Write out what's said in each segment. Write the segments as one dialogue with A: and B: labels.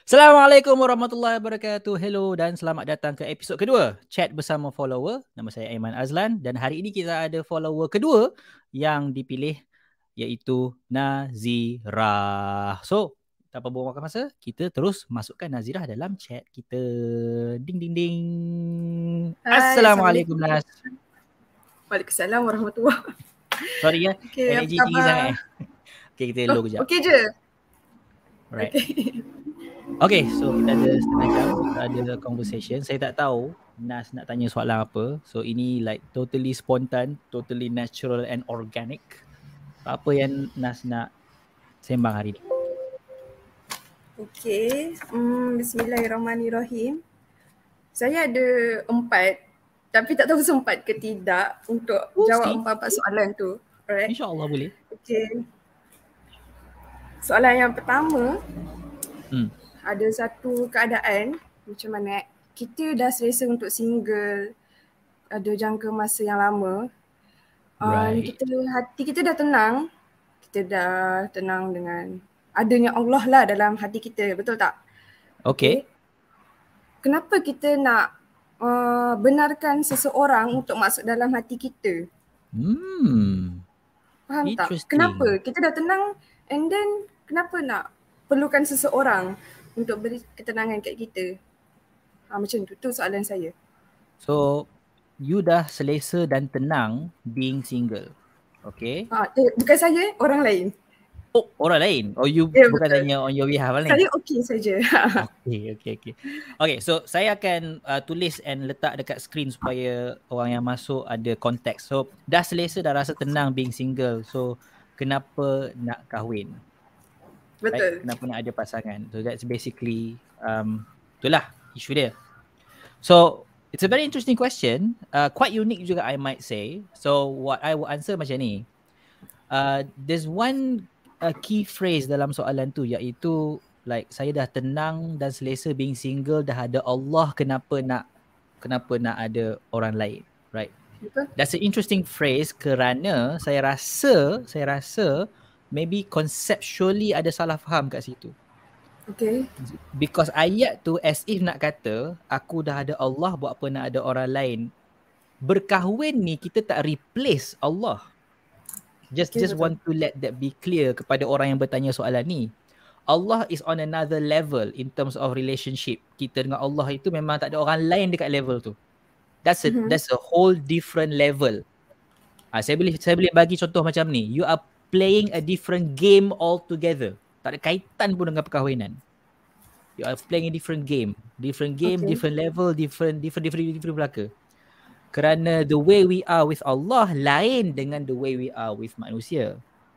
A: Assalamualaikum warahmatullahi wabarakatuh. Hello dan selamat datang ke episod kedua Chat Bersama Follower. Nama saya Aiman Azlan dan hari ini kita ada follower kedua yang dipilih iaitu Nazirah. So, tanpa buang waktu masa, kita terus masukkan Nazirah dalam chat kita. Ding ding ding.
B: Hai,
A: Assalamualaikum Naz.
B: Waalaikumsalam warahmatullahi.
A: Sorry ya,
B: Okay,
A: energy tinggi sangat. Okay, kita low kejap.
B: Okay je.
A: Alright. Okay, so kita ada setengah jam, kita ada conversation. Saya tak tahu Nas nak tanya soalan apa. So ini like totally spontan, totally natural and organic. Apa yang Nas nak sembang hari ni?
B: Okay, Bismillahirrahmanirrahim. Saya ada 4, tapi tak tahu sempat ke tidak untuk jawab 4 soalan tu. Alright.
A: InsyaAllah boleh.
B: Okay. Soalan yang pertama, ada satu keadaan macam mana kita dah selesa untuk single, ada jangka masa yang lama.
A: Right.
B: Hati kita dah tenang. Kita dah tenang dengan adanya Allah lah dalam hati kita, betul tak?
A: Okay.
B: Kenapa kita nak benarkan seseorang untuk masuk dalam hati kita? Faham tak? Kenapa? Kita dah tenang and then kenapa nak perlukan seseorang untuk beri ketenangan kat kita? Macam tu soalan saya.
A: So, you dah selesa dan tenang being single. Okay.
B: Bukan saya, orang lain.
A: Oh, orang lain? Oh, you bukan tanya on your behalf lah ni?
B: Saya okey saja.
A: Okay. Okay, so saya akan tulis and letak dekat screen supaya orang yang masuk ada konteks. So, dah selesa, dah rasa tenang being single. So, kenapa nak kahwin?
B: Betul.
A: Right? Kenapa nak ada pasangan? So, that's basically, itulah isu dia. So, it's a very interesting question. Quite unique juga I might say. So, what I will answer macam ni. There's one key phrase dalam soalan tu iaitu like saya dah tenang dan selesa being single, dah ada Allah, kenapa nak ada orang lain, right?
B: Betul.
A: That's an interesting phrase kerana saya rasa maybe conceptually ada salah faham kat situ.
B: Okay.
A: Because ayat tu as if nak kata aku dah ada Allah, buat apa nak ada orang lain. Berkahwin ni kita tak replace Allah. Just want to let that be clear kepada orang yang bertanya soalan ni. Allah is on another level in terms of relationship. Kita dengan Allah itu memang tak ada orang lain dekat level tu. That's a whole different level. Saya boleh bagi contoh macam ni. You are playing a different game altogether. Tak ada kaitan pun dengan perkahwinan. You are playing a different game, okay. Different level, different belaka. Kerana the way we are with Allah lain dengan the way we are with manusia.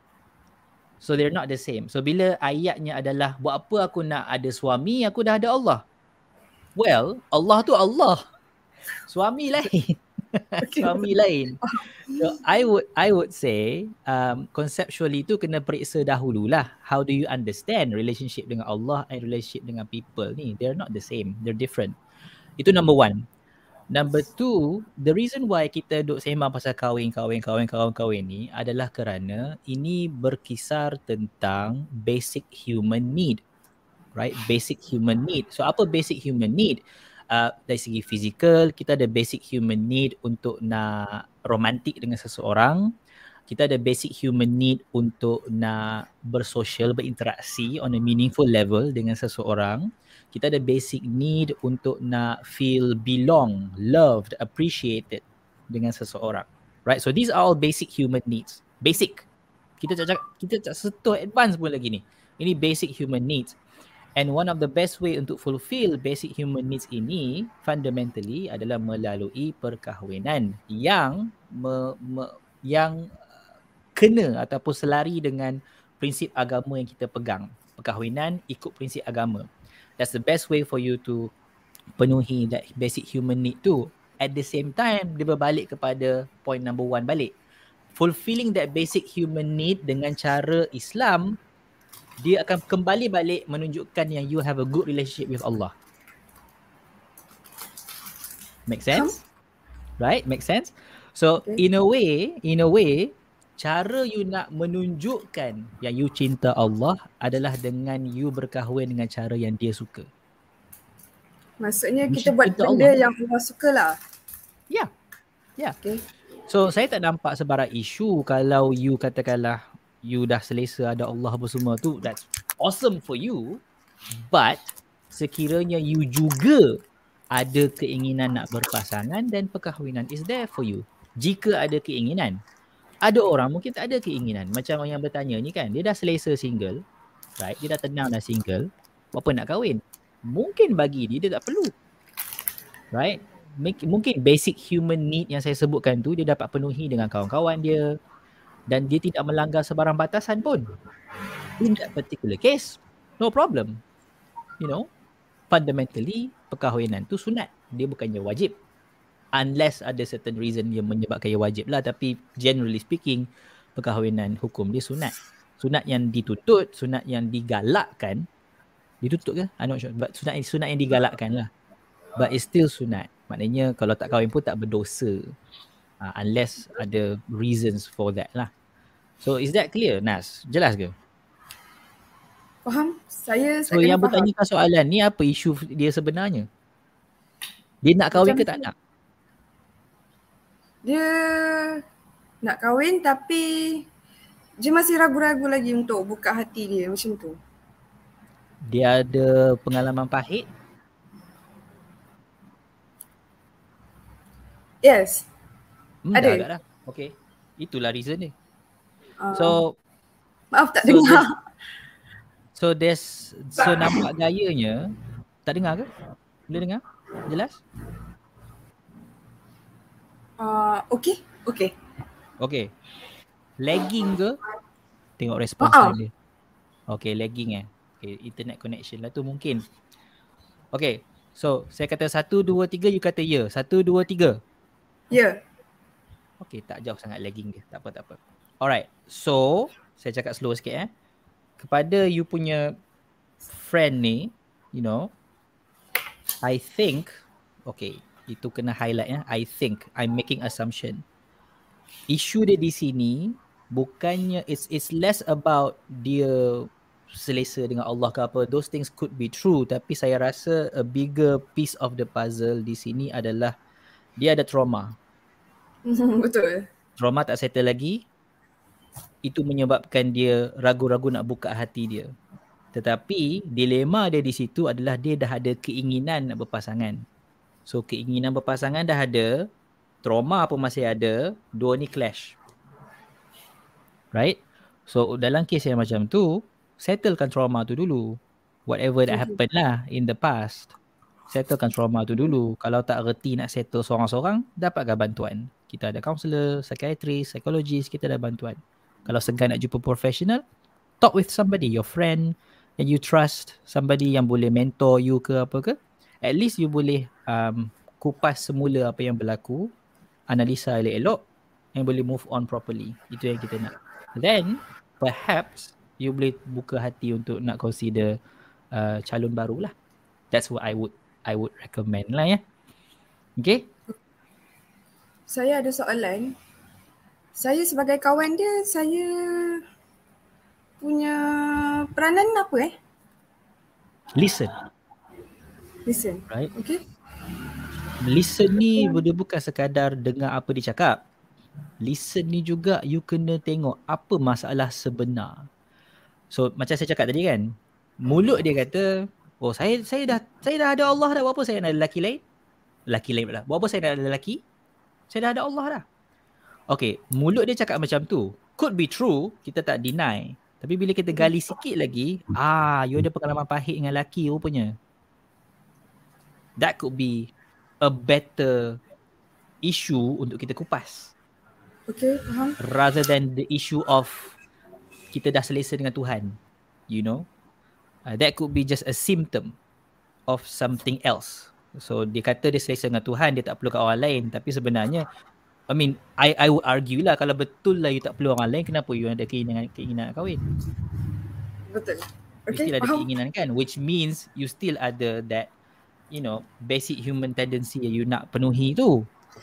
A: So they're not the same. So bila ayatnya adalah buat apa aku nak ada suami, aku dah ada Allah. Well, Allah tu Allah. Suami lain. Suami lain. So I would say conceptually tu kena periksa dahululah. How do you understand relationship dengan Allah and relationship dengan people ni? They're not the same. They're different. Itu number one. Number two, the reason why kita duk sembang pasal kahwin ni adalah kerana ini berkisar tentang basic human need. Right? Basic human need. So apa basic human need? Dari segi fizikal, kita ada basic human need untuk nak romantik dengan seseorang. Kita ada basic human need untuk nak bersosial, berinteraksi on a meaningful level dengan seseorang. Kita ada basic need untuk nak feel belong, loved, appreciated dengan seseorang. Right? So these are all basic human needs. Basic. Kita tak sentuh advance pun lagi ni. Ini basic human needs. And one of the best way untuk fulfill basic human needs ini fundamentally adalah melalui perkahwinan yang yang kena ataupun selari dengan prinsip agama yang kita pegang. Perkahwinan ikut prinsip agama. That's the best way for you to penuhi that basic human need tu. At the same time, dia berbalik kepada point number 1 balik. Fulfilling that basic human need dengan cara Islam, dia akan kembali balik menunjukkan yang you have a good relationship with Allah. Make sense? Right? Make sense? So, in a way, Cara you nak menunjukkan yang you cinta Allah adalah dengan you berkahwin dengan cara yang dia suka.
B: Maksudnya
A: You
B: kita buat
A: cinta
B: benda
A: Allah.
B: yang Allah suka lah.
A: Ya. Yeah.
B: Okay.
A: So saya tak nampak sebarang isu kalau you katakanlah you dah selesa ada Allah apa semua tu, that's awesome for you. But sekiranya you juga ada keinginan nak berpasangan dan perkahwinan is there for you. Jika ada keinginan. Ada orang mungkin tak ada keinginan. Macam yang bertanya ni kan, dia dah selesa single, right? Dia dah tenang dah single, apa nak kahwin? Mungkin bagi dia tak perlu. Right? Mungkin basic human need yang saya sebutkan tu dia dapat penuhi dengan kawan-kawan dia dan dia tidak melanggar sebarang batasan pun. In that particular case, no problem. You know, fundamentally perkahwinan tu sunat. Dia bukannya wajib. Unless ada certain reason yang menyebabkan ia wajib lah. Tapi generally speaking, perkahwinan hukum dia sunat. Sunat yang dituntut, sunat yang digalakkan. Dituntut ke? I'm not sure. But sunat yang digalakkan lah. But it's still sunat. Maknanya kalau tak kahwin pun tak berdosa. Unless ada reasons for that lah. So is that clear, Nas? Jelas ke?
B: Faham? Saya
A: So yang bertanyakan soalan ni apa isu dia sebenarnya? Dia nak kahwin ke tak nak?
B: Dia nak kahwin tapi dia masih ragu-ragu lagi untuk buka hati dia macam tu.
A: Dia ada pengalaman pahit?
B: Yes. Ada.
A: Dah agak dah. Okay. Itulah reason dia. So
B: maaf tak dengar.
A: So nampak gayanya. Tak dengar ke? Boleh dengar? Jelas? Okay. Lagging ke? Tengok respons dia. Okay, lagging Okay, internet connection lah tu mungkin. Okay, so saya kata 1, 2, 3, you kata ya. 1, 2, 3.
B: Ya.
A: Okay, tak jauh sangat lagging dia. Tak apa. Alright, so saya cakap slow sikit Kepada you punya friend ni, you know, I think, okay, itu kena highlight I think, I'm making assumption. Isu dia di sini bukannya it's less about dia selesa dengan Allah ke apa. Those things could be true, tapi saya rasa a bigger piece of the puzzle di sini adalah dia ada trauma.
B: Betul.
A: Trauma tak settle lagi. Itu menyebabkan dia ragu-ragu nak buka hati dia. Tetapi dilema dia di situ adalah dia dah ada keinginan nak berpasangan. So keinginan berpasangan dah ada, trauma pun masih ada, dua ni clash. Right? So dalam kes yang macam tu, settlekan trauma tu dulu. Whatever that happened lah in the past. Settlekan trauma tu dulu. Kalau tak reti nak settle seorang-seorang, dapatkan bantuan. Kita ada counselor, psychiatrist, psychologist, kita ada bantuan. Kalau segan nak jumpa professional, talk with somebody, your friend and you trust, somebody yang boleh mentor you ke apa ke. At least you boleh kupas semula apa yang berlaku, analisa elok-elok and boleh move on properly. Itu yang kita nak. Then, perhaps you boleh buka hati untuk nak consider calon baru lah. That's what I would recommend lah ya. Okay?
B: Saya ada soalan. Saya sebagai kawan dia, saya punya peranan apa
A: Listen.
B: Right. Okay.
A: Listen ni dia bukan sekadar dengar apa dia cakap. Listen ni juga you kena tengok apa masalah sebenar. So macam saya cakap tadi kan, mulut dia kata, oh saya dah ada Allah dah, buat apa saya nak ada lelaki lain? Lelaki lain pula. Buat apa saya nak ada lelaki? Saya dah ada Allah dah. Okay, mulut dia cakap macam tu. Could be true, kita tak deny. Tapi bila kita gali sikit lagi, you ada pengalaman pahit dengan lelaki rupanya. That could be a better issue untuk kita kupas.
B: Okay, faham.
A: Rather than the issue of kita dah selesa dengan Tuhan. You know? That could be just a symptom of something else. So dia kata dia selesa dengan Tuhan, dia tak perlu kat orang lain. Tapi sebenarnya, I mean, I would argue lah, kalau betul lah you tak perlu orang lain, kenapa you ada keinginan nak kahwin?
B: Betul.
A: Okay, you still ada keinginan kan? Which means you still ada that, you know, basic human tendency yang you nak penuhi tu.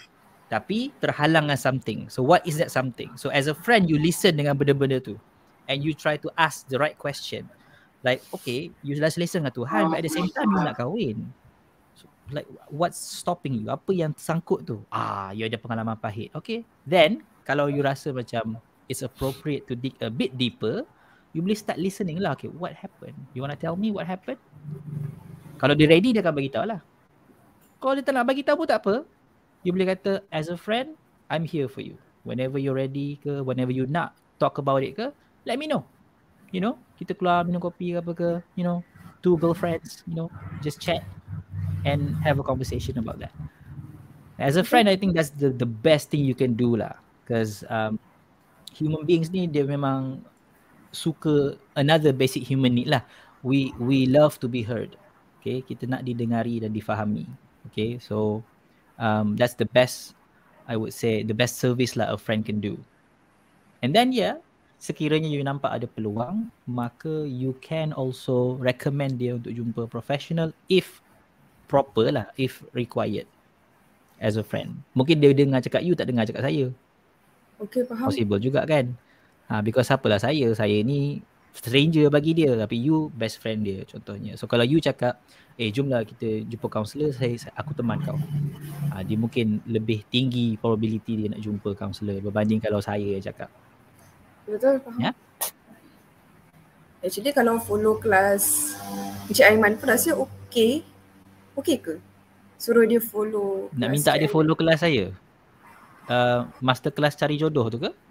A: tapi terhalang dengan something. So what is that something? So as a friend, you listen dengan benda-benda tu and you try to ask the right question. Like, okay, you dah selesa dengan Tuhan, but at the same time you nak kahwin. So, like, what's stopping you? Apa yang sangkut tu? You ada pengalaman pahit. Okay, then kalau you rasa macam it's appropriate to dig a bit deeper, you boleh start listening lah. Okay, what happened? You want to tell me what happened? Kalau dia ready, dia akan bagi tahu lah. Kalau dia tak nak bagi tahu pun tak apa. You boleh kata, as a friend, I'm here for you. Whenever you're ready ke, whenever you nak talk about it ke, let me know. You know, kita keluar minum kopi ke apa ke, you know, 2 girlfriends, you know, just chat and have a conversation about that. As a friend, I think that's the best thing you can do lah. Because human beings ni, dia memang suka another basic human need lah. We love to be heard. Okay, kita nak didengari dan difahami. Okay, so that's the best, I would say, the best service lah a friend can do. And then sekiranya you nampak ada peluang, maka you can also recommend dia untuk jumpa professional if proper lah, if required as a friend. Mungkin dia dengar cakap you, tak dengar cakap saya.
B: Okay, faham.
A: Possible juga kan. Because apalah saya ni stranger bagi dia, tapi you best friend dia contohnya. So kalau you cakap, jomlah kita jumpa kaunselor, aku teman kau. Dia mungkin lebih tinggi probability dia nak jumpa kaunselor berbanding kalau saya cakap.
B: Betul, faham. Actually kalau follow kelas Encik Aiman pun rasa okay ke? Suruh dia follow.
A: Nak minta dia follow kelas saya? Master kelas cari jodoh tu ke?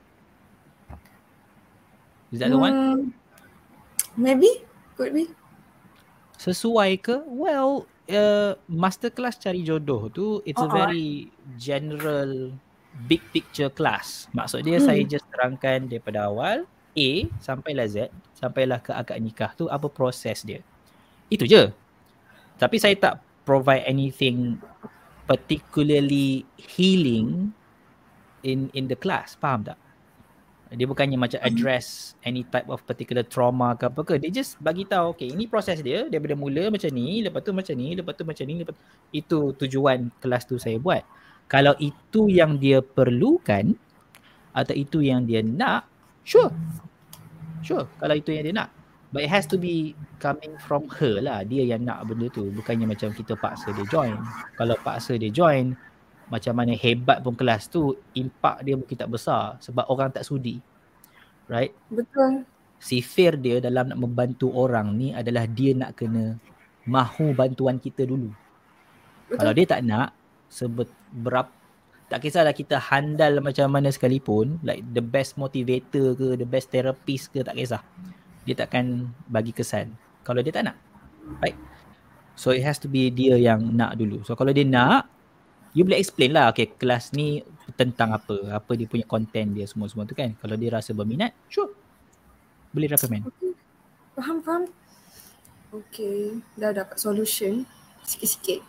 A: Is that the one?
B: Maybe, could be.
A: Sesuai ke? Well, masterclass cari jodoh tu, it's a very general, big picture class. Maksud dia saya just terangkan daripada awal, A sampailah Z, sampailah ke akad nikah tu, apa proses dia. Itu je. Tapi saya tak provide anything particularly healing in the class. Faham tak? Dia bukannya macam address any type of particular trauma ke apa ke. Dia just bagi tahu, okay, ini proses dia daripada mula macam ni, lepas tu macam ni, lepas tu macam ni, itu tujuan kelas tu saya buat. Kalau itu yang dia perlukan atau itu yang dia nak, sure. Kalau itu yang dia nak. But it has to be coming from her lah. Dia yang nak benda tu. Bukannya macam kita paksa dia join. Kalau paksa dia join, macam mana hebat pun kelas tu, impak dia mungkin tak besar sebab orang tak sudi. Right?
B: Betul.
A: Sifir dia dalam nak membantu orang ni adalah dia nak kena mahu bantuan kita dulu. Betul. Kalau dia tak nak, tak kisahlah kita handal macam mana sekalipun, like the best motivator ke, the best therapist ke, tak kisah. Dia takkan bagi kesan kalau dia tak nak. Right? So it has to be dia yang nak dulu. So kalau dia nak, you boleh explain lah, okay, kelas ni tentang apa dia punya content dia, semua tu kan. Kalau dia rasa berminat, sure, boleh recommend.
B: Okay. Faham. Okay, dah dapat solution sikit-sikit.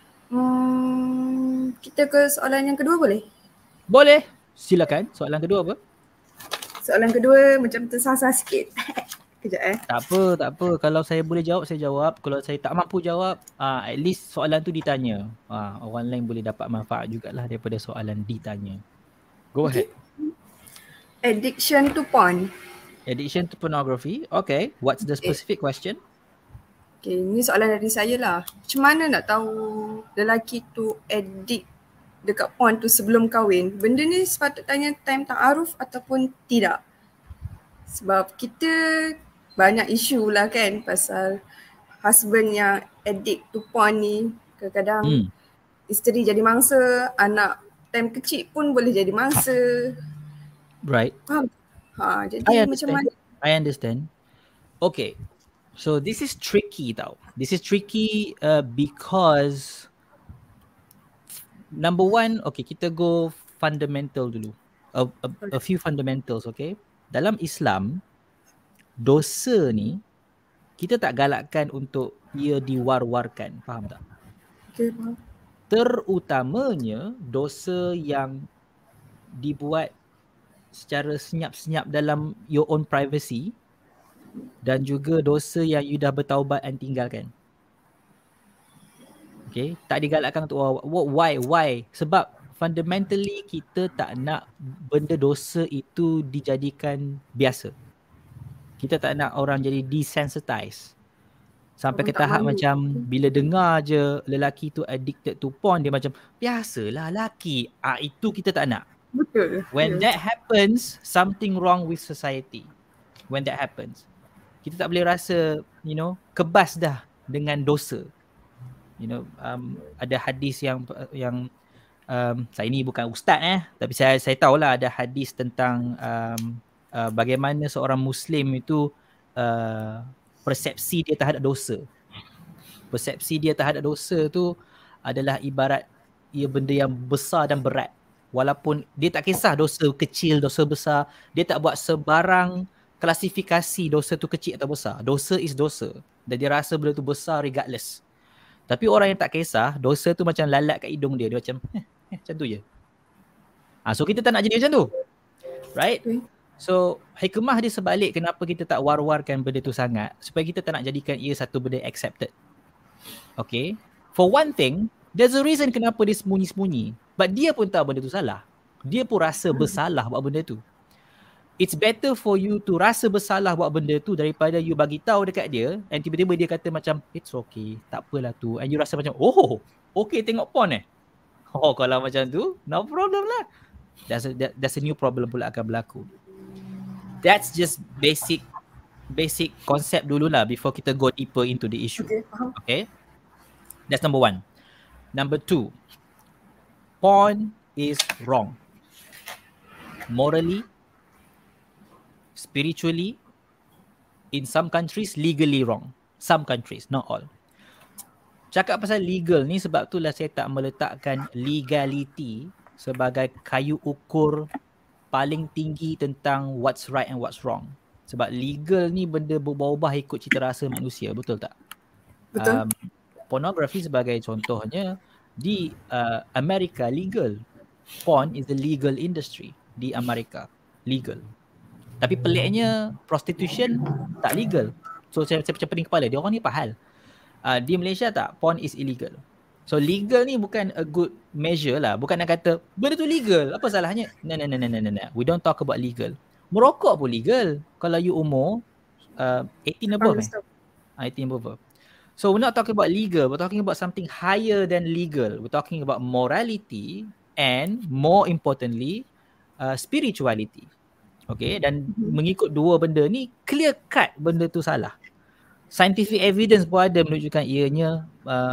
B: Kita ke soalan yang kedua boleh?
A: Boleh, silakan. Soalan kedua apa?
B: Soalan kedua macam tersasar sikit. Kejap
A: Tak apa. Kalau saya boleh jawab, saya jawab. Kalau saya tak mampu jawab, at least soalan tu ditanya. Orang lain boleh dapat manfaat jugalah daripada soalan ditanya. Go ahead.
B: Addiction to porn.
A: Addiction to pornography. Okay. What's the specific question?
B: Okay, ni soalan dari saya lah. Macam mana nak tahu lelaki tu addict dekat porn tu sebelum kahwin? Benda ni sepatutnya time ta'aruf ataupun tidak? Sebab kita banyak isu lah kan pasal husband yang addict to porn ni. Kadang-kadang isteri jadi mangsa, anak time kecil pun boleh jadi mangsa.
A: Right.
B: Faham? Jadi macam mana?
A: I understand. Okay. So this is tricky tau. This is tricky because number one, okay, kita go fundamental dulu. A few fundamentals, okay. Dalam Islam, dosa ni kita tak galakkan untuk ia diwar-warkan. Faham tak?
B: Okay, faham.
A: Terutamanya dosa yang dibuat secara senyap-senyap dalam your own privacy dan juga dosa yang you dah bertaubat dan tinggalkan. Okay, tak digalakkan untuk why? Sebab fundamentally kita tak nak benda dosa itu dijadikan biasa. Kita tak nak orang jadi desensitized. Sampai ke tahap macam bila dengar je lelaki tu addicted to porn, dia macam biasalah lelaki. Itu kita tak nak.
B: Betul.
A: When that happens, something wrong with society. When that happens, kita tak boleh rasa, kebas dah dengan dosa. Ada hadis yang saya ni bukan ustaz tapi saya tahulah ada hadis tentang bagaimana seorang Muslim itu persepsi dia terhadap dosa. Persepsi dia terhadap dosa tu adalah ibarat ia benda yang besar dan berat. Walaupun dia tak kisah dosa kecil, dosa besar, dia tak buat sebarang klasifikasi dosa tu kecil atau besar. Dosa is dosa. Dan dia rasa benda tu besar regardless. Tapi orang yang tak kisah, dosa tu macam lalat kat hidung dia. Dia macam, macam tu je. So kita tak nak jadi macam tu. Right? So hikmah dia sebalik kenapa kita tak war-warkan benda tu sangat. Supaya kita tak nak jadikan ia satu benda accepted. Okay? For one thing, there's a reason kenapa dia sembunyi-sembunyi. But dia pun tahu benda tu salah. Dia pun rasa bersalah buat benda tu. It's better for you to rasa bersalah buat benda tu daripada you bagi tahu dekat dia and tiba-tiba dia kata macam it's okay, tak apalah tu. And you rasa macam okay tengok porn kalau macam tu, no problem lah. That's a new problem pula akan berlaku. That's just basic concept dululah before kita go deeper into the issue. Okay? That's number 1. Number 2, porn is wrong. Morally, spiritually, in some countries, legally wrong. Some countries, not all. Cakap pasal legal ni sebab itulah saya tak meletakkan legality sebagai kayu ukur paling tinggi tentang what's right and what's wrong. Sebab legal ni benda berubah-ubah ikut cita rasa manusia, betul tak?
B: Betul.
A: Pornography sebagai contohnya, di Amerika legal. Porn is the legal industry di Amerika. Legal. Tapi peliknya prostitution tak legal. So saya macam pening kepala. Dia orang ni apa hal? Di Malaysia tak, porn is illegal. So legal ni bukan a good measure lah. Bukan nak kata benda tu legal, apa salahnya? No. We don't talk about legal. Merokok pun legal kalau you umur 18 above. 18 above. So we're not talking about legal, we're talking about something higher than legal. We're talking about morality and more importantly spirituality. Okay, dan mengikut dua benda ni, clear cut benda tu salah. Scientific evidence pun ada menunjukkan ianya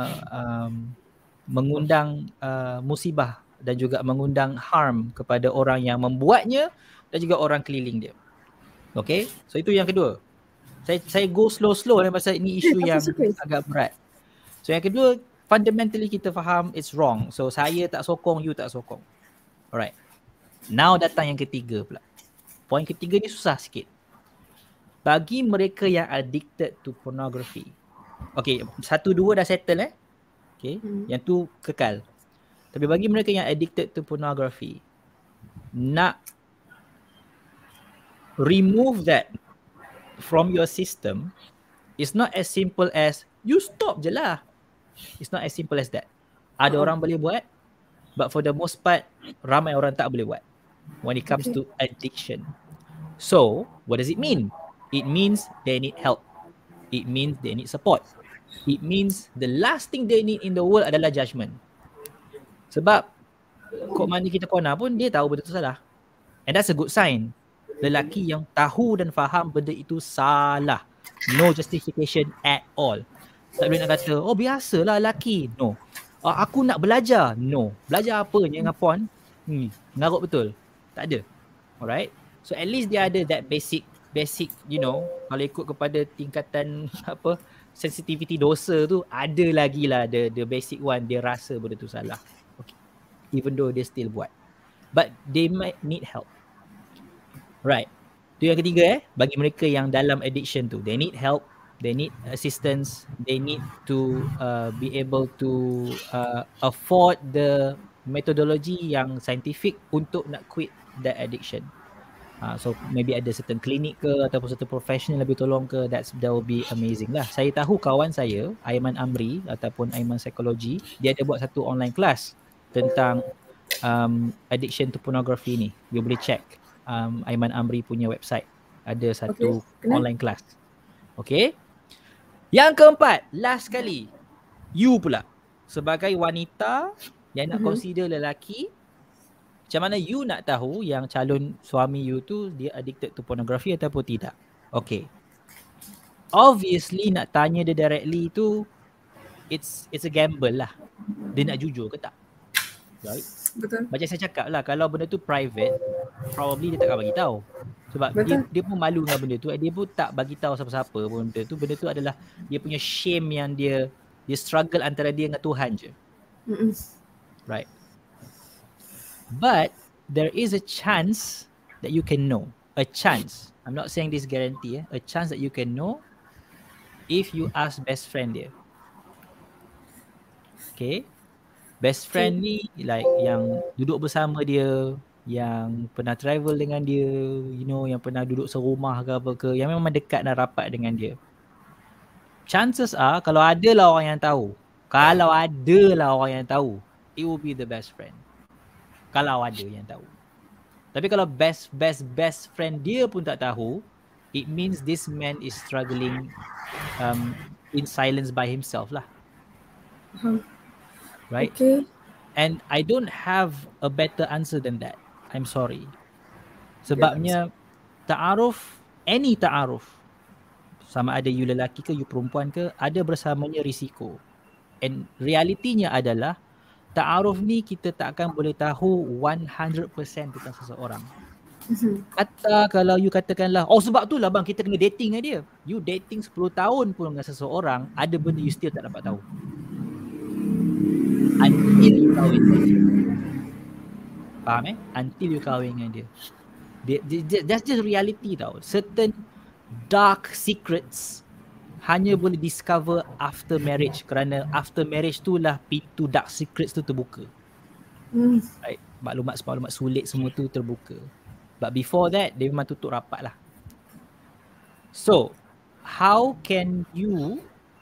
A: mengundang musibah dan juga mengundang harm kepada orang yang membuatnya dan juga orang keliling dia. Okay, so itu yang kedua. Saya go slow-slow ni pasal ini isu yang agak berat. So yang kedua, fundamentally kita faham it's wrong. So saya tak sokong, you tak sokong. Alright. Now datang yang ketiga pula. Poin ketiga ni susah sikit. Bagi mereka yang addicted to pornography. Okay, 1, 2 dah settle Okay, yang tu kekal. Tapi bagi mereka yang addicted to pornography, nak remove that from your system, it's not as simple as you stop je lah. It's not as simple as that. Ada orang boleh buat, but for the most part, ramai orang tak boleh buat when it comes to addiction. So, what does it mean? It means they need help. It means they need support. It means the last thing they need in the world adalah judgment. Sebab kok mandi kita corner pun dia tahu benda tu salah. And that's a good sign. Lelaki yang tahu dan faham benda itu salah. No justification at all. Tak boleh nak kata, biasalah lelaki. No. Aku nak belajar. No. Belajar apa dengan porn? Ngarut betul. Tak ada. Alright. So at least dia ada that basic, kalau ikut kepada tingkatan sensitivity dosa tu, ada lagi lah the basic one, dia rasa benda tu salah. Okay. Even though dia still buat. But they might need help. Right. Tu yang ketiga bagi mereka yang dalam addiction tu, they need help, they need assistance, they need to be able to afford the methodology yang scientific untuk nak quit that addiction. So maybe ada certain klinik ke ataupun certain professional lebih tolong ke, that will be amazing lah. Saya tahu kawan saya, Aiman Amri ataupun Aiman Psikologi, dia ada buat satu online class tentang addiction to pornography ni. You boleh check Aiman Amri punya website. Ada satu online class. Okay. Yang keempat, last kali. You pula. Sebagai wanita yang nak consider lelaki, macam mana you nak tahu yang calon suami you tu dia addicted to pornography ataupun tidak? Okay. Obviously nak tanya dia directly tu, it's a gamble lah. Dia nak jujur ke tak? Right?
B: Betul.
A: Macam saya cakap lah, kalau benda tu private, probably dia takkan bagi tahu. Sebab dia pun malu dengan benda tu. Dia pun tak bagi tahu siapa-siapa pun benda tu. Benda tu adalah dia punya shame yang dia struggle antara dia dengan Tuhan je. Right. But there is a chance that you can know. A chance. I'm not saying this guarantee. A chance that you can know if you ask best friend dia. Okay. Best friend ni like yang duduk bersama dia, yang pernah travel dengan dia, you know, yang pernah duduk serumah ke apa ke, yang memang dekat dan rapat dengan dia. Chances are kalau adalah orang yang tahu, it will be the best friend. Kalau ada yang tahu. Tapi kalau best friend dia pun tak tahu, it means this man is struggling in silence by himself lah. Right?
B: Okay.
A: And I don't have a better answer than that. I'm sorry. Sebabnya ta'aruf, any ta'aruf, sama ada you lelaki ke you perempuan ke, ada bersamanya risiko. And realitinya adalah ta'aruf ni kita tak akan boleh tahu 100% tentang seseorang. Kata kalau you katakanlah, oh sebab tu lah bang kita kena dating dengan dia. You dating 10 tahun pun dengan seseorang, ada benda you still tak dapat tahu. Until you kahwin dengan dia. Faham Until you kahwin dengan dia. That's just reality tau. Certain dark secrets hanya boleh discover after marriage, kerana after marriage tu lah pintu dark secrets tu terbuka. Right? Maklumat sulit semua tu terbuka. But before that, dia memang tutup rapat lah. So, how can you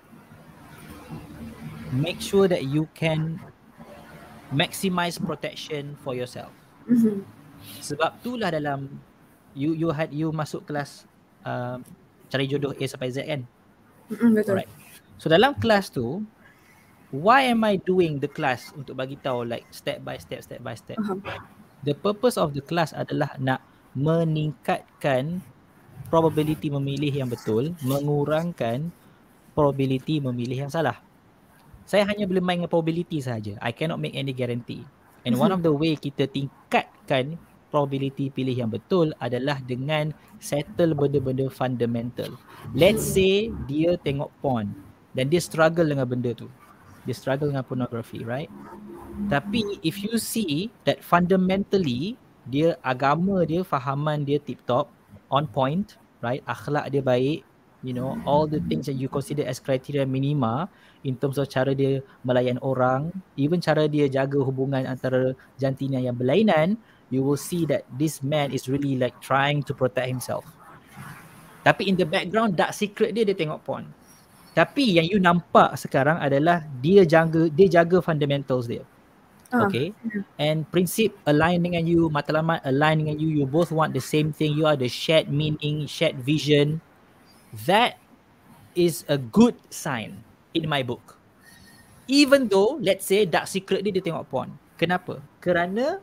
A: make sure that you can maximize protection for yourself? Sebab itulah dalam you masuk kelas cari jodoh A sampai Z kan?
B: Betul.
A: Alright. So dalam kelas tu, why am I doing the class untuk bagi tahu like step by step. The purpose of the class adalah nak meningkatkan probability memilih yang betul, mengurangkan probability memilih yang salah. Saya hanya boleh main dengan probability sahaja. I cannot make any guarantee. And one of the way kita tingkatkan probability pilih yang betul adalah dengan settle benda-benda fundamental. Let's say dia tengok porn dan dia struggle dengan benda tu. Dia struggle dengan pornography, right? Tapi if you see that fundamentally dia agama dia, fahaman dia tip-top, on point, right? Akhlak dia baik, you know, all the things that you consider as criteria minima in terms of cara dia melayan orang, even cara dia jaga hubungan antara jantina yang berlainan, you will see that this man is really like trying to protect himself. Tapi in the background, dark secret dia tengok porn. Tapi yang you nampak sekarang adalah dia jaga fundamentals dia. Okay. And prinsip align dengan you, matlamat align dengan you, you both want the same thing, you are the shared meaning, shared vision. That is a good sign in my book. Even though, let's say, dark secret dia tengok porn. Kenapa? Kerana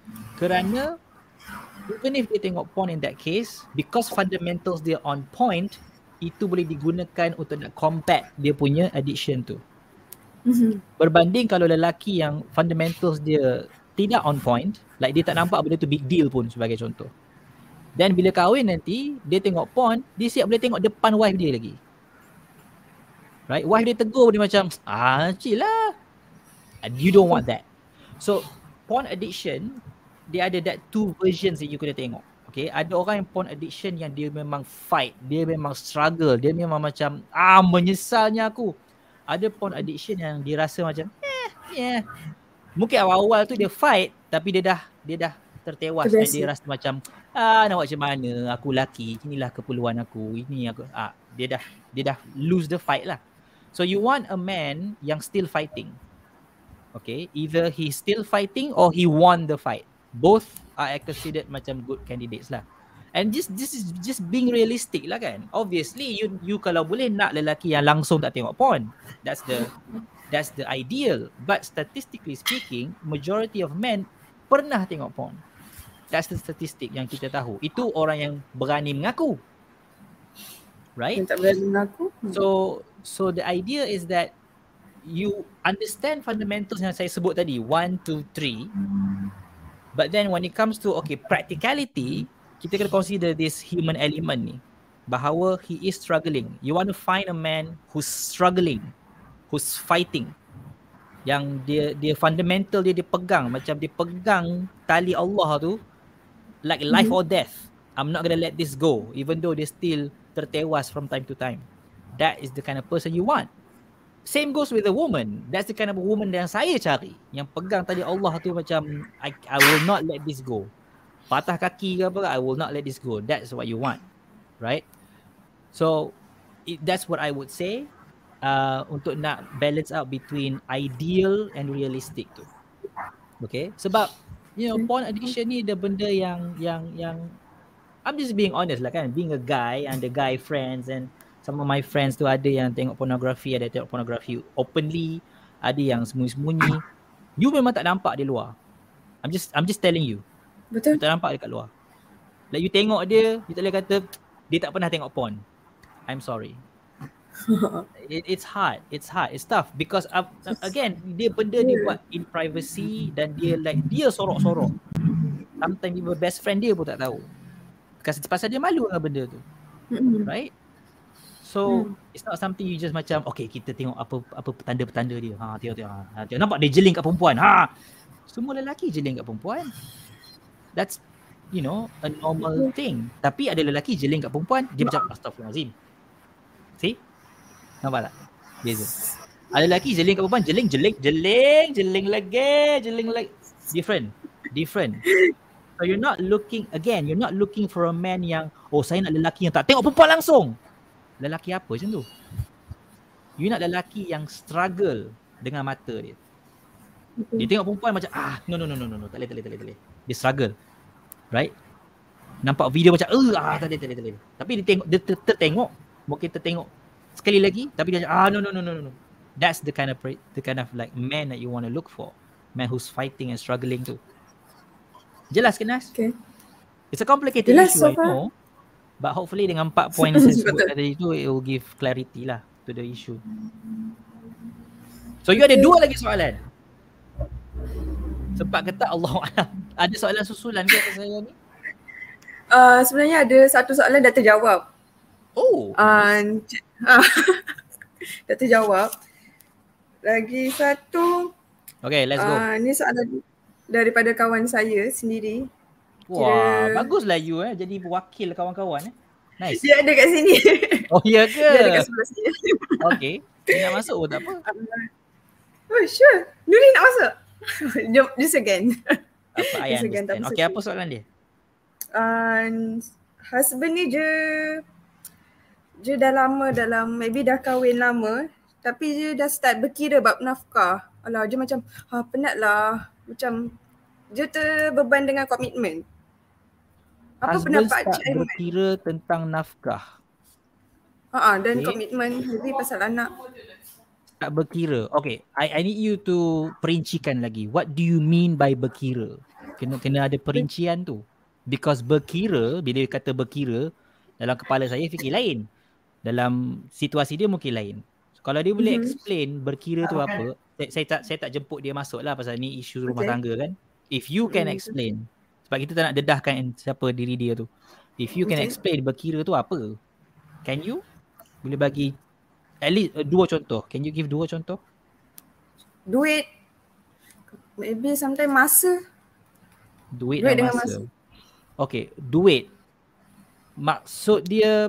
A: even if dia tengok porn in that case, because fundamentals dia on point, itu boleh digunakan untuk nak combat dia punya addiction tu. Berbanding kalau lelaki yang fundamentals dia tidak on point, like dia tak nampak benda tu big deal pun sebagai contoh. Dan bila kahwin nanti, dia tengok porn, dia siap boleh tengok depan wife dia lagi. Right? Wife dia tegur dia macam, chill lah. You don't want that. So, porn addiction, dia ada that two versions yang you kena tengok. Okay, ada orang yang porn addiction yang dia memang fight, dia memang struggle, dia memang macam, menyesalnya aku. Ada porn addiction yang dia rasa macam, mungkin awal-awal tu dia fight, tapi dia dah tertewas dan dia rasa macam, nak buat macam mana, aku lelaki, inilah keperluan aku, ini aku, dia dah lose the fight lah. So you want a man yang still fighting. Okay, either he's still fighting or he won the fight. Both are considered macam good candidates lah. And this is just being realistic lah kan. Obviously you kalau boleh nak lelaki yang langsung tak tengok porn. That's the ideal. But statistically speaking, majority of men pernah tengok porn. That's the statistic yang kita tahu. Itu orang yang berani mengaku. Right?
B: Yang tak berani mengaku.
A: So the idea is that you understand fundamentals yang saya sebut tadi, 1, 2, 3. But then when it comes to practicality, kita kena consider this human element ni. Bahawa he is struggling. You want to find a man who's struggling, who's fighting. Yang dia fundamental dia pegang, macam dia pegang tali Allah tu like life or death. I'm not gonna let this go even though dia still tertewas from time to time. That is the kind of person you want. Same goes with a woman. That's the kind of woman yang saya cari. Yang pegang tadi Allah tu macam I will not let this go. Patah kaki ke apa, I will not let this go. That's what you want. Right? So that's what I would say untuk nak balance out between ideal and realistic tu. Okay? Sebab porn addiction ni ada benda yang I'm just being honest lah kan. Being a guy and the guy friends and some of my friends tu ada yang tengok pornografi, ada tengok pornografi openly, ada yang sembunyi-sembunyi. You memang tak nampak di luar. I'm just telling you.
B: Betul.
A: You tak nampak dekat luar. Like you tengok dia, you tak boleh kata dia tak pernah tengok porn. I'm sorry. It's hard. It's tough because again, dia benda dia buat in privacy dan dia sorok-sorok. Sometimes even best friend dia pun tak tahu. Pasal dia malu dengan benda tu. Right? So it's not something you just macam okay kita tengok apa petanda-petanda dia. Tengok nampak dia jeling kat perempuan. Semua lelaki jeling kat perempuan. That's a normal thing. Tapi ada lelaki jeling kat perempuan, dia macam astagfirullahalazim. See? Nampak tak? Beza. Ada lelaki jeling kat perempuan, jeling lagi. Different. So you're not looking for a man yang saya nak lelaki yang tak tengok perempuan langsung. Lelaki apa macam tu? You nak lelaki yang struggle dengan mata dia. Dia tengok perempuan macam no, tak boleh. Dia struggle. Right? Nampak video macam tak boleh. Tapi dia tertengok, mungkin tertengok sekali lagi tapi dia macam no. That's the kind of like man that you want to look for. Man who's fighting and struggling tu. Jelas ke Nas? Okay. It's a complicated issue, I know. But hopefully dengan 4 points saya sebut tadi tu, it will give clarity lah to the issue. So you ada 2 lagi soalan. Sempat kata Allah Alam. Ada soalan susulan ke atas saya ni?
B: Sebenarnya ada satu soalan dah terjawab. Dah terjawab. Lagi satu. Okay, let's go. Ni soalan daripada kawan saya sendiri.
A: Wah, baguslah you jadi wakil kawan-kawan. Nice.
B: Dia ada kat sini.
A: Oh, ya ke?
B: Dia ada kat sebelah sini.
A: Okay. Dia nak masuk pun tak apa.
B: Sure. Nuri nak masuk. Jom, just again.
A: Apa I understand. Okay, apa soalan dia?
B: Husband ni dia dah lama maybe dah kahwin lama, tapi dia dah start berkira bab nafkah. Alah, dia macam penat lah. Macam dia terbeban dengan komitmen. Apa pendapat Cik Aiman?
A: Berkira tentang nafkah.
B: Dan komitmen lebih pasal anak.
A: Tak berkira. Okay, I need you to perincikan lagi. What do you mean by berkira? Kena ada perincian tu. Because berkira, bila kata berkira, dalam kepala saya fikir lain. Dalam situasi dia mungkin lain. So, kalau dia boleh explain berkira tu apa, saya tak jemput dia masuk lah pasal ni isu rumah tangga kan. If you can explain, sebab kita tak nak dedahkan siapa diri dia tu. If you can explain berkira tu apa, can you? Boleh bagi at least 2 contoh. Can you give 2 contoh?
B: Duit. Maybe sometimes masa.
A: Duit dan masa. Okay, duit. Maksud dia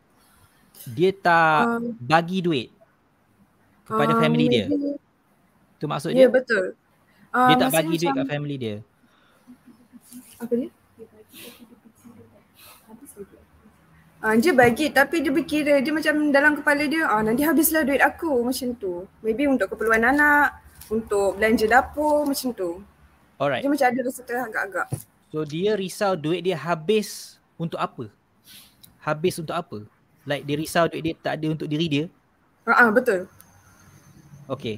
A: tak bagi duit kepada family dia. Tu maksud dia?
B: Ya, betul.
A: Dia tak bagi duit kat family dia.
B: Apa dia? Dia bagi tapi dia berkira, dia macam dalam kepala dia nanti habislah duit aku macam tu. Maybe untuk keperluan anak untuk belanja dapur macam tu.
A: Alright.
B: Dia macam ada rasa teragak-agak.
A: So dia risau duit dia habis untuk apa? Habis untuk apa? Like dia risau duit dia tak ada untuk diri dia?
B: Betul.
A: Okay.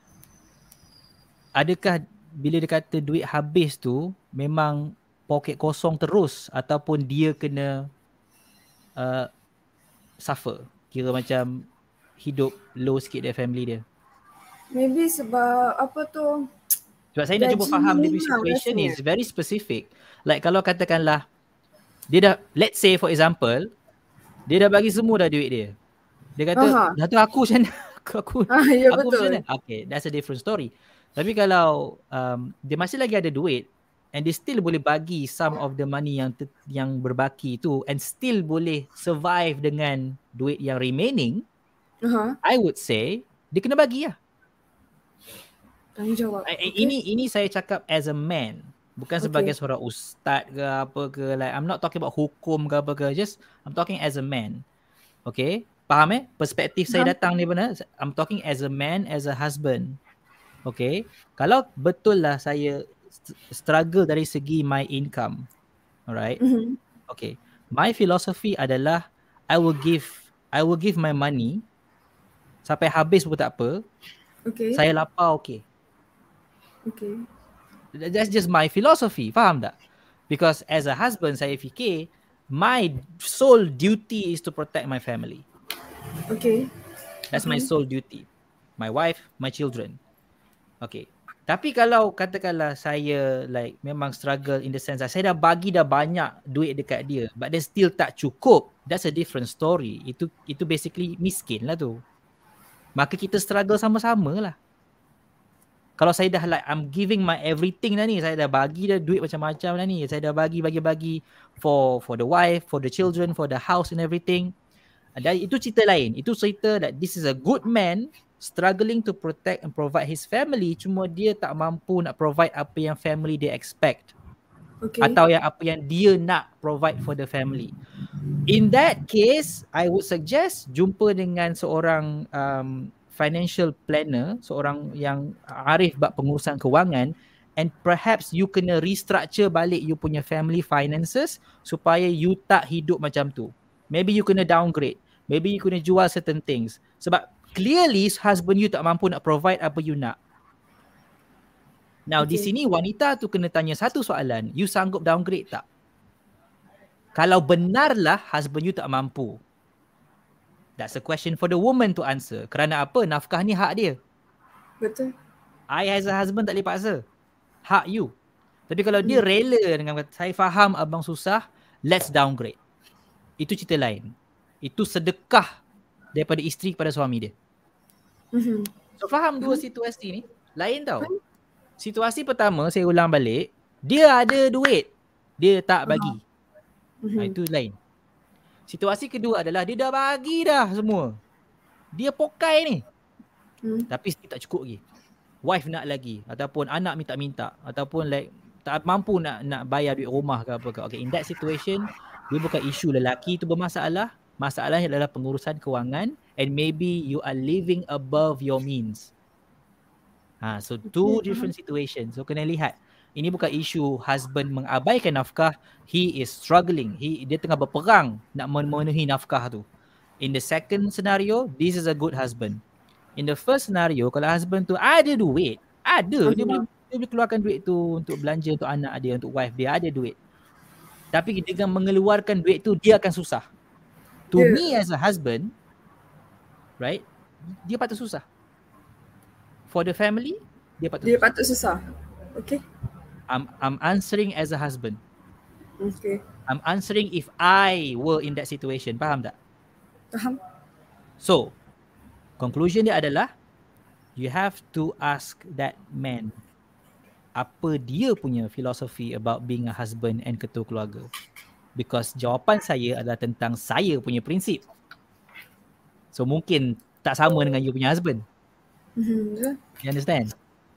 A: Adakah bila dia kata duit habis tu memang poket kosong terus ataupun dia kena suffer? Kira macam hidup low sikit dari family dia.
B: Maybe sebab apa tu,
A: sebab saya nak cuba faham dia punya situation
B: rasanya.
A: is very specific. Like kalau katakanlah dia dah, let's say for example, dia dah bagi semua dah duit dia. Dia kata, dah tu aku macam mana? Aku
B: Ya
A: aku
B: betul.
A: macam mana? Okay, that's a different story. Tapi kalau dia masih lagi ada duit and dia still boleh bagi some of the money yang berbaki tu and still boleh survive dengan duit yang remaining, I would say dia kena bagi lah.
B: Tanggungjawab.
A: Ini saya cakap as a man, bukan sebagai seorang ustaz ke apa ke, like I'm not talking about hukum ke apa ke, just I'm talking as a man. Okay, faham perspektif saya datang ni benar. I'm talking as a man, as a husband. Okay, kalau betul lah saya struggle dari segi my income, alright. Okay, my philosophy adalah I will give my money sampai habis pun tak apa.
B: Okay.
A: Saya lapar okay.
B: Okay.
A: That's just my philosophy, faham tak? Because as a husband, saya fikir my sole duty is to protect my family.
B: Okay.
A: That's my sole duty. My wife, my children. Okay. Tapi kalau katakanlah saya like memang struggle in the sense saya dah bagi dah banyak duit dekat dia, but then still tak cukup, that's a different story. Itu basically miskin lah tu. Maka kita struggle sama-sama lah. Kalau saya dah like I'm giving my everything dah ni, saya dah bagi dah duit macam-macam dah ni, saya dah bagi for the wife, for the children, for the house and everything. Dan itu cerita lain. Itu cerita that this is a good man struggling to protect and provide his family, cuma dia tak mampu nak provide apa yang family dia expect. Okay. Atau yang apa yang dia nak provide for the family. In that case, I would suggest jumpa dengan seorang financial planner, seorang yang arif bab pengurusan kewangan, and perhaps you kena restructure balik you punya family finances supaya you tak hidup macam tu. Maybe you kena downgrade. Maybe you kena jual certain things. Sebab clearly husband you tak mampu nak provide apa you nak. Now di sini wanita tu kena tanya satu soalan. You sanggup downgrade tak? Kalau benarlah husband you tak mampu, that's a question for the woman to answer. Kerana apa? Nafkah ni hak dia.
B: Betul.
A: I as a husband tak boleh paksa. Hak you. Tapi kalau dia rela dengan kata, saya faham abang susah, let's downgrade. Itu cerita lain. Itu sedekah daripada isteri kepada suami dia. So faham dua situasi ni? Lain tau. Situasi pertama, saya ulang balik, dia ada duit, dia tak bagi. Itu lain. Situasi kedua adalah dia dah bagi dah semua. Dia pokai ni. Tapi still tak cukup lagi. Wife nak lagi. Ataupun anak minta-minta. Ataupun like tak mampu nak bayar duit rumah ke apa ke. Okay, in that situation, dia bukan isu lelaki tu bermasalah. Masalahnya adalah pengurusan kewangan. And maybe you are living above your means. So two different situations. So kena lihat. Ini bukan isu husband mengabaikan nafkah. He is struggling. Dia tengah berperang nak memenuhi nafkah tu. In the second scenario, this is a good husband. In the first scenario, kalau husband tu ada duit, dia boleh keluarkan duit tu untuk belanja untuk anak dia, untuk wife dia, ada duit. Tapi dengan mengeluarkan duit tu, dia akan susah. To me as a husband, right, dia patut susah. For the family, dia patut
B: susah. Okay.
A: I'm answering as a husband.
B: Okay.
A: I'm answering if I were in that situation. Faham tak?
B: Faham.
A: So, conclusion dia adalah you have to ask that man apa dia punya philosophy about being a husband and ketua keluarga. Because jawapan saya adalah tentang saya punya prinsip. So, mungkin tak sama dengan you punya husband. You understand?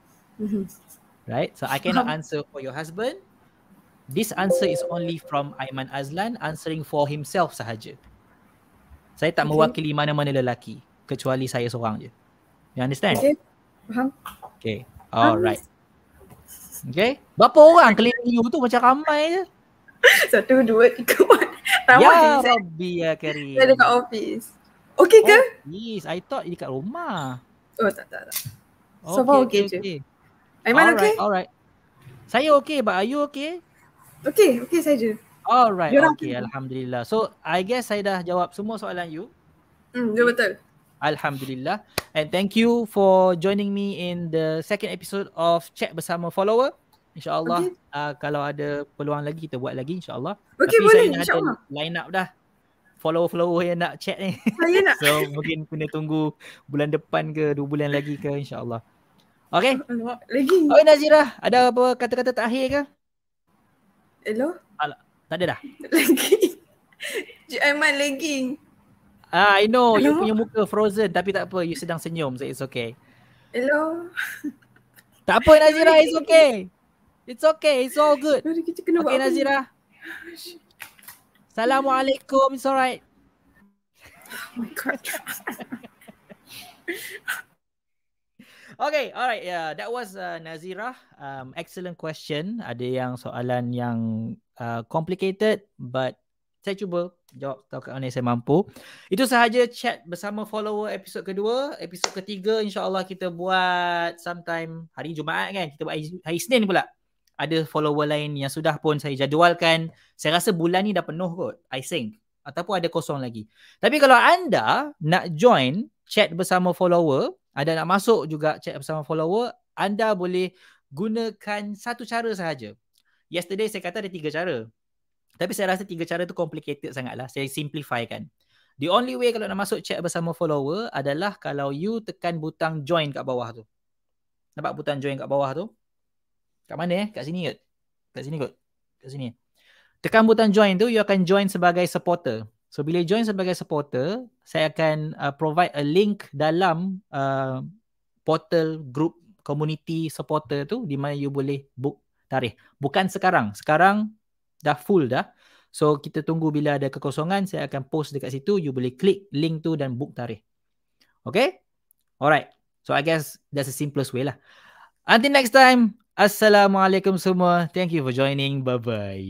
A: Right? So I cannot answer for your husband. This answer is only from Aiman Azlan answering for himself sahaja. Saya tak mewakili mana-mana lelaki kecuali saya seorang je. You understand?
B: Okay. Faham.
A: Okay. Alright. Okay. Berapa orang keliling you tu macam ramai je?
B: 1, 2, 3, 4. Ramai
A: Ya
B: saya.
A: Rabbi ya Karim.
B: Saya dekat office. Okay ke?
A: Yes, I thought dekat rumah.
B: Oh tak. So far okay je. Aiman
A: Alright. Saya okay, but are you okay?
B: Okay saja.
A: Alright, okay. Alhamdulillah. So, I guess saya dah jawab semua soalan you.
B: Ya betul.
A: Alhamdulillah. And thank you for joining me in the second episode of Chat Bersama Follower. InsyaAllah, kalau ada peluang lagi, kita buat lagi insyaAllah.
B: Okay,
A: Tapi
B: boleh,
A: saya dah ada line up dah. Follower yang nak chat ni.
B: Saya nak.
A: So, mungkin kena tunggu bulan depan ke 2 bulan lagi ke insyaAllah. Okay.
B: Lagi.
A: Okay Nazirah, ada apa kata-kata terakhir ke?
B: Hello?
A: Tak ada dah?
B: Lagi. Cik Aiman lagging.
A: I know. You punya muka frozen. Tapi tak apa. You sedang senyum. So it's okay.
B: Hello?
A: Tak apa Nazirah. It's okay. It's okay. It's all good. Okay Nazirah. Assalamualaikum. It's alright.
B: Oh my God.
A: Okay, alright. Yeah, that was Nazirah. Excellent question. Ada yang soalan yang complicated, but saya cuba jawab setakat mana saya mampu. Itu sahaja chat bersama follower episod kedua. Episod ketiga insyaAllah kita buat sometime hari Jumaat kan. Kita buat hari Isnin pula. Ada follower lain yang sudah pun saya jadualkan. Saya rasa bulan ni dah penuh kot, I think. Ataupun ada kosong lagi. Tapi kalau anda nak join chat bersama follower, ada nak masuk juga chat bersama follower, anda boleh gunakan satu cara sahaja. Yesterday saya kata ada 3 cara. Tapi saya rasa 3 cara tu complicated sangatlah. Saya simplifykan. The only way kalau nak masuk chat bersama follower adalah kalau you tekan butang join kat bawah tu. Nampak butang join kat bawah tu? Kat mana Kat sini kot? Kat sini kot? Kat sini. Tekan butang join tu, you akan join sebagai supporter. So bila join sebagai supporter, saya akan provide a link dalam portal group community supporter tu di mana you boleh book tarikh. Bukan sekarang. Sekarang dah full dah. So kita tunggu bila ada kekosongan, saya akan post dekat situ. You boleh klik link tu dan book tarikh. Okay? Alright. So I guess that's the simplest way lah. Until next time. Assalamualaikum semua. Thank you for joining. Bye-bye.